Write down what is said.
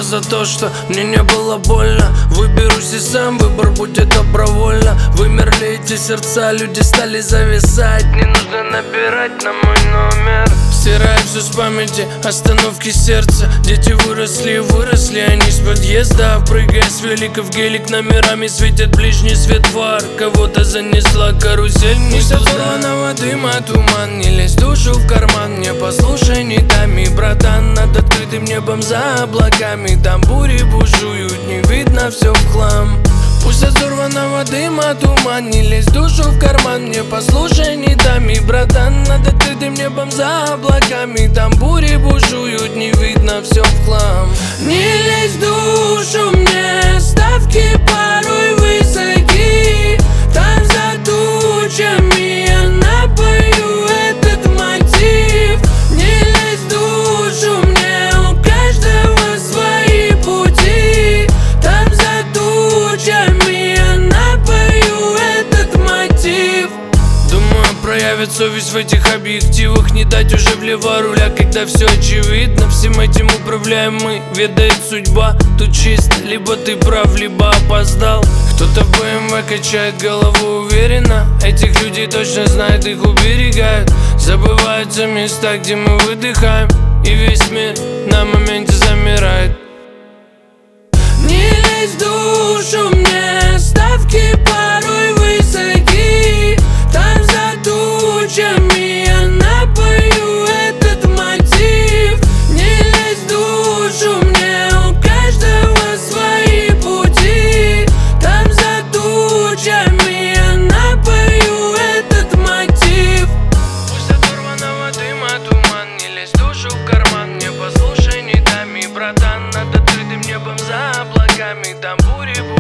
за то, что мне не было больно. Выберусь и сам, выбор будет добровольно. Вымерли эти сердца, люди стали зависать. Не нужно набирать на мой номер. Стираю все с памяти, остановки сердца. Дети выросли, они с подъезда. Прыгая с велика в гелик, номерами светит ближний свет фар. Кого-то занесла карусель, не от сорванного дыма туман. Не лезь душу в карман, не послушай ни тами, братан. Над открытым небом за облаками, там бури бушуют, не видно все в хлам. Пусть от сорванного дыма туман, не лезь душу в карман, не послушай ни тами, братан. Над открытым небом за облаками, там бури бушуют, не видно все в хлам. Не лезь в душу мне, ставки порой высоки. Там за тучами я напою этот мотив. Не лезь в душу мне, у каждого свои пути. Там за тучами я напою этот мотив. Думаю, проявит совесть в этих объективах. Не дать уже влево руля, когда все очевидно. Всем этим управляем мы, ведает судьба. Тут чисто, либо ты прав, либо опоздал. Кто-то в БМВ качает голову уверенно. Этих людей точно знают, их уберегают. Забываются места, где мы выдыхаем, и весь мир на моменте замирает. Не лезь в душу мне, ставки порой высоки. Там за тучами я напою этот мотив. Не лезь в душу мне, у каждого свои пути. Там за тучами я напою этот мотив. Пусть от сорванного дыма туман, не лезь душу в карман, не послушай ни тами, братан. Над открытым небом за облаками, там бури